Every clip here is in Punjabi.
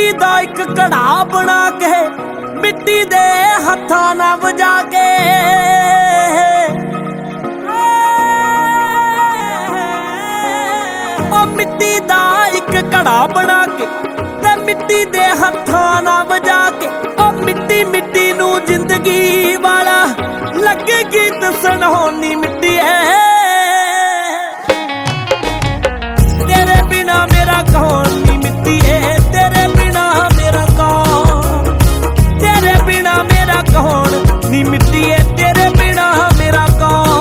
ਮਿੱਟੀ ਦਾ ਇੱਕ ਘੜਾ ਬਣਾ ਕੇ ਮਿੱਟੀ ਦੇ ਹੱਥਾਂ ਨਾਲ ਵਜਾ ਕੇ ਉਹ ਮਿੱਟੀ ਦਾ ਇੱਕ ਘੜਾ ਬਣਾ ਕੇ ਤੇ ਮਿੱਟੀ ਦੇ ਹੱਥਾਂ ਨਾਲ ਵਜਾ ਕੇ ਉਹ ਮਿੱਟੀ ਮਿੱਟੀ ਨੂੰ ਜ਼ਿੰਦਗੀ ਵਾਲਾ ਲੱਗੇ ਗੀਤ ਸੁਣਾਉਣੀ ਮਿੱਟੀ ਹੈ। ਤੇਰੇ ਬਿਨਾ ਮੇਰਾ ਕੌਣ ਨੀ ਮਿੱਟੀ ਹੈ, ਤੇਰੇ ਬਿਨਾ ਮੇਰਾ ਕੌਣ, ਤੇਰੇ ਬਿਨਾ ਮੇਰਾ ਕੌਣ ਨੀ ਮਿੱਟੀ ਹੈ, ਤੇਰੇ ਬਿਨਾ ਮੇਰਾ ਕੌਣ।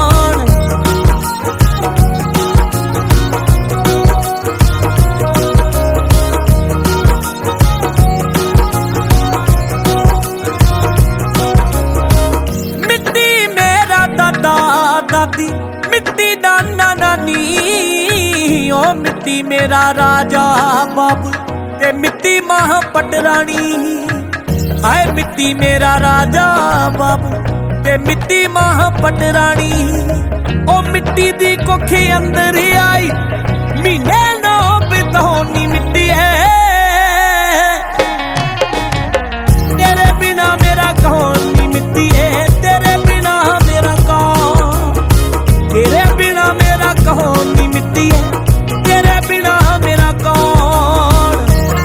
ਮਿੱਟੀ ਮੇਰਾ ਦਾਦਾ ਦਾਦੀ, ਮਿੱਟੀ ਨਾਨਾ ਨਾਨੀ, ਓ ਮਿੱਟੀ ਮੇਰਾ ਰਾਜਾ ਬਾਬੂ ਤੇ ਮਿੱਟੀ ਮਾਂ ਪਟਰਾਣੀ। ਹਾਏ ਮਿੱਟੀ ਮੇਰਾ ਰਾਜਾ ਬਾਬੂ ਤੇ ਮਿੱਟੀ ਮਾਂ ਪਟਰਾਣੀ। ਓ ਮਿੱਟੀ ਦੀ ਕੁੱਖ ਅੰਦਰ ਆਈ ਮਹੀਨੇ ਨੋ ਬਿਤਾਉਣੀ ਮਿੱਟੀ ਹੈ। ਤੇਰੇ ਬਿਨਾ ਮੇਰਾ ਕੌਣ ਨੀ ਮਿੱਟੀ ਹੈ, ਤੇਰੇ ਬਿਨਾ ਮੇਰਾ ਕੌਣ, ਤੇਰੇ ਬਿਨਾ ਮੇਰਾ ਕੌਣ ਨੀ ਮਿੱਟੀ ਹੈ, ਤੇਰੇ ਬਿਨਾ ਮੇਰਾ ਕੌਣ।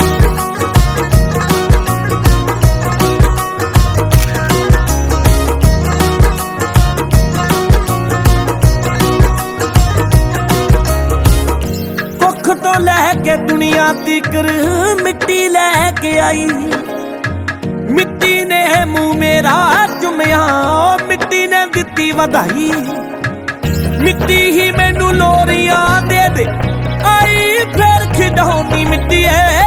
ਕੁੱਖ ਤੋਂ ਲੈ ਕੇ ਦੁਨੀਆ ਤੀਕਰ ਮਿੱਟੀ ਲੈ ਕੇ ਆਈ। ਮਿੱਟੀ ਨੇ ਮੂੰਹ ਮੇਰਾ ਚੁੰਮਿਆ, ਮਿੱਟੀ ਨੇ ਦਿੱਤੀ ਵਧਾਈ। ਮਿੱਟੀ ਹੀ ਮੈਨੂੰ ਲੋਰੀਆਂ ਦੇ ਦੇ ਆਈ ਫਿਰ ਖਿਡਾਉਣੀ ਮਿੱਟੀ ਹੈ।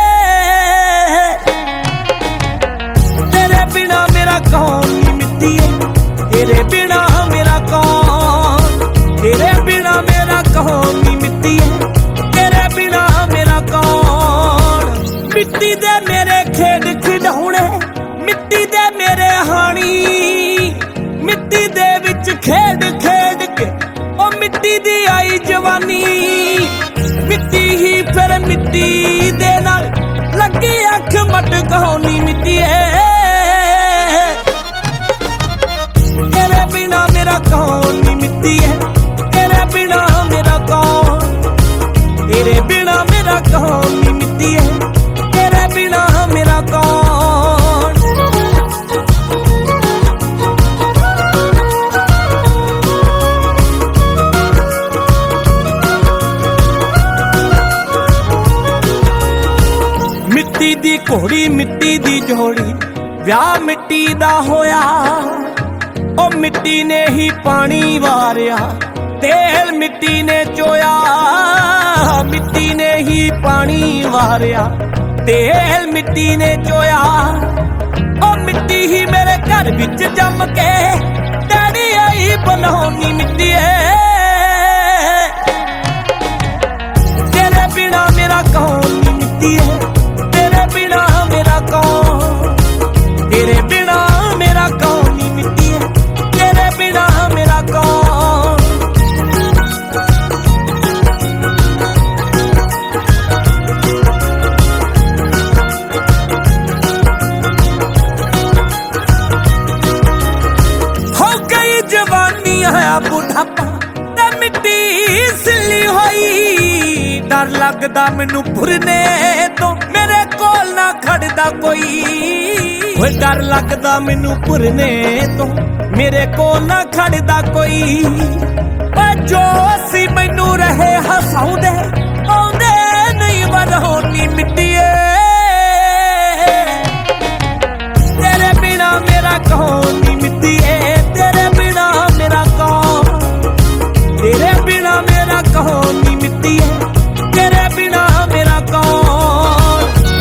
ਤੇਰੇ ਬਿਨਾ ਮੇਰਾ ਕੌਣ ਨੀ ਮਿੱਟੀ ਹੈ, ਤੇਰੇ ਬਿਨਾ ਮੇਰਾ ਕੌਣ, ਤੇਰੇ ਬਿਨਾ ਮੇਰਾ ਕੌਣ ਨੀ ਮਿੱਟੀ ਹੈ, ਤੇਰੇ ਬਿਨਾ ਮੇਰਾ ਕੌਣ। ਮਿੱਟੀ ਦੇ ਮੇਰੇ ਖੇਡ ਖਿਡਾਉਣੇ, ਮਿੱਟੀ ਦੇ ਮੇਰੇ ਹਾਣੀ, ਮਿੱਟੀ ਦੇ ਵਿੱਚ ਖੇਡ ਖੇਡ ਕੇ ਉਹ ਮਿੱਟੀ ਦੀ ਆਈ ਜਵਾਨੀ। ਮਿੱਟੀ ਹੀ ਫਿਰ ਮਿੱਟੀ ਦੇ ਨਾਲ ਲੱਗੀ ਅੱਖ ਮਟਕਾਉਣੀ ਮਿੱਟੀ ਹੈ। ਤੇਰੇ ਬਿਨਾ ਮੇਰਾ ਕੌਣ ਨੀ ਮਿੱਟੀ ਹੈ, ਤੇਰੇ ਬਿਨਾ ਮੇਰਾ ਕੌਣ, ਤੇਰੇ ਬਿਨਾ ਮੇਰਾ ਕੌਣ ਨੀ ਮਿੱਟੀ ਹੈ, ਤੇਰੇ ਬਿਨਾ ਮੇਰਾ ਕੌਣ। ਮਿੱਟੀ ਦੀ ਘੋੜੀ ਮਿੱਟੀ ਦੀ ਜੋੜੀ, ਵਿਆਹ ਮਿੱਟੀ ਦਾ ਹੋਇਆ। ਉਹ ਮਿੱਟੀ ਨੇ ਹੀ ਪਾਣੀ ਵਾਰਿਆ, ਤੇਲ ਮਿੱਟੀ ਨੇ ਚੋਇਆ। ਮਿੱਟੀ ਨੇ ਹੀ ਪਾਣੀ ਵਾਰਿਆ, ਤੇਲ ਮਿੱਟੀ ਨੇ ਚੋਇਆ। ਉਹ ਮਿੱਟੀ ਹੀ ਮੇਰੇ ਘਰ ਵਿੱਚ ਜੰਮ ਕੇ ਡੈਡੀ ਆਈ ਬਣਾਉਣੀ ਮਿੱਟੀ ਹੈ। ਤੇਰੇ ਬਿਨਾ ਮੇਰਾ ਕੌਣ ਨੀ ਮਿੱਟੀ ਹੈ, ਤੇਰੇ ਬਿਨਾ ਮੇਰਾ ਕੌਣ, ਤੇਰੇ ਬਿਨਾ ਮੇਰਾ ਕੌਣ ਨੀ ਮਿੱਟੀ ਹੈ, ਤੇਰੇ ਬਿਨਾ ਮੇਰਾ ਕੌਣ। ਹੋ ਗਈ ਜਵਾਨੀ ਆਇਆ ਬੁਢਾਪਾ ਤੇ ਮਿੱਟੀ ਸਿੱਲੀ ਹੋਈ। ਡਰ ਲੱਗਦਾ ਮੈਨੂੰ ਭੁਰਨੇ ਤੋਂ, ਮੇਰੇ ਕੋਲ ਨਾ ਖੜਦਾ ਕੋਈ। ਓਏ ਡਰ ਲੱਗਦਾ ਮੈਨੂੰ ਭੁਰਨੇ ਤੋਂ, ਮੇਰੇ ਕੋਲ ਨਾ ਖੜਦਾ ਕੋਈ। ਓ ਜੋ ਸੀ ਮੈਨੂੰ ਰਹੇ ਹਸਾਉਂਦੇ ਆਉਂਦੇ ਨਹੀਂ ਵਧਾਉਣੀ ਮਿੱਟੀ ਏ। ਤੇਰੇ ਬਿਨਾ ਮੇਰਾ ਕੌਣ ਨੀ ਮਿੱਟੀ ਏ, ਤੇਰੇ ਬਿਨਾ ਮੇਰਾ ਕੌਣ, ਤੇਰੇ ਬਿਨਾ ਮੇਰਾ ਕੌਣ ਨੀ ਮਿੱਟੀ ਏ, ਤੇਰੇ ਬਿਨਾ ਮੇਰਾ ਕੌਣ।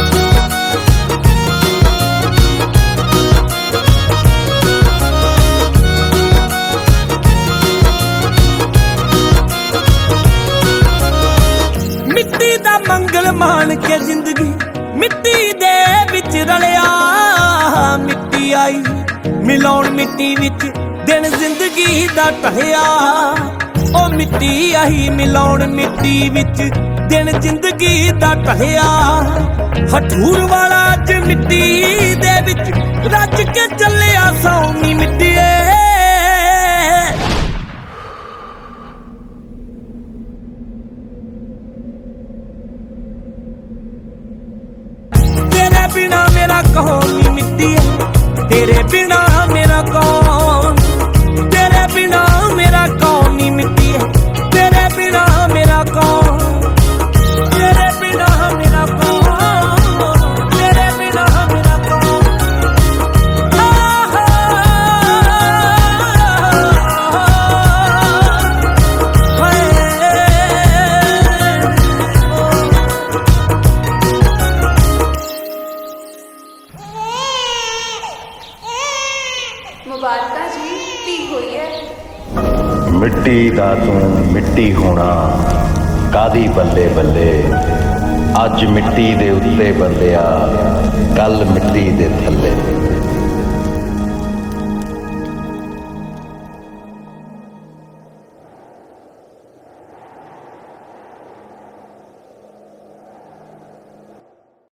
ਮਿੱਟੀ ਦਾ ਮੰਗਲ ਮਾਣ ਕੇ ਜ਼ਿੰਦਗੀ ਮਿੱਟੀ ਦੇ ਵਿੱਚ ਰਲਿਆ। ਮਿੱਟੀ ਆਈ ਮਿਲਾਉਣ ਮਿੱਟੀ ਵਿੱਚ ਦਿਨ ਜ਼ਿੰਦਗੀ ਦਾ ਢਹਿਆ। ਉਹ ਮਿੱਟੀ ਆਈ ਮਿਲਾਉਣ ਮਿੱਟੀ ਵਿੱਚ ਦਿਨ ਜ਼ਿੰਦਗੀ ਦਾ ਢਲਿਆ ਹਠੂਰ ਵਾਲਾ ਅੱਜ ਮਿੱਟੀ ਦੇ ਵਿੱਚ ਰੱਜ ਕੇ ਚੱਲਿਆ ਸੌਣੀ ਮਿੱਟੀਏ ਤੇਰੇ ਬਿਨਾ ਮੇਰਾ ਕੌਣ ਨੀ ਮਿੱਟੀਏ ਤੇਰੇ ਬਿਨਾ ਮੇਰਾ ਕੌਣ ਤੇਰੇ ਬਿਨਾ ਮੇਰਾ ਕੌਣ ਨੀ ਮਿੱਟੀਏ ਤੇਰੇ ਬਿਨਾ ਮੇਰਾ ਕੌਣ ਤੇਰੇ ਬਿਨਾ ਮੇਰਾ ਕੌਣ ਤੇਰੇ ਬਿਨਾ ਮੇਰਾ ਕੌਣ ਮੁਬਾਰਕਾਂ ਜੀ ਧੀ ਹੋਈ ਹੈ ਮਿੱਟੀ ਦਾ ਤੂੰ ਮਿੱਟੀ ਹੋਣਾ ਕਾਦੀ ਬੱਲੇ ਬੱਲੇ ਅੱਜ ਮਿੱਟੀ ਦੇ ਉੱਤੇ ਬੰਦਿਆ ਕੱਲ ਮਿੱਟੀ ਦੇ ਥੱਲੇ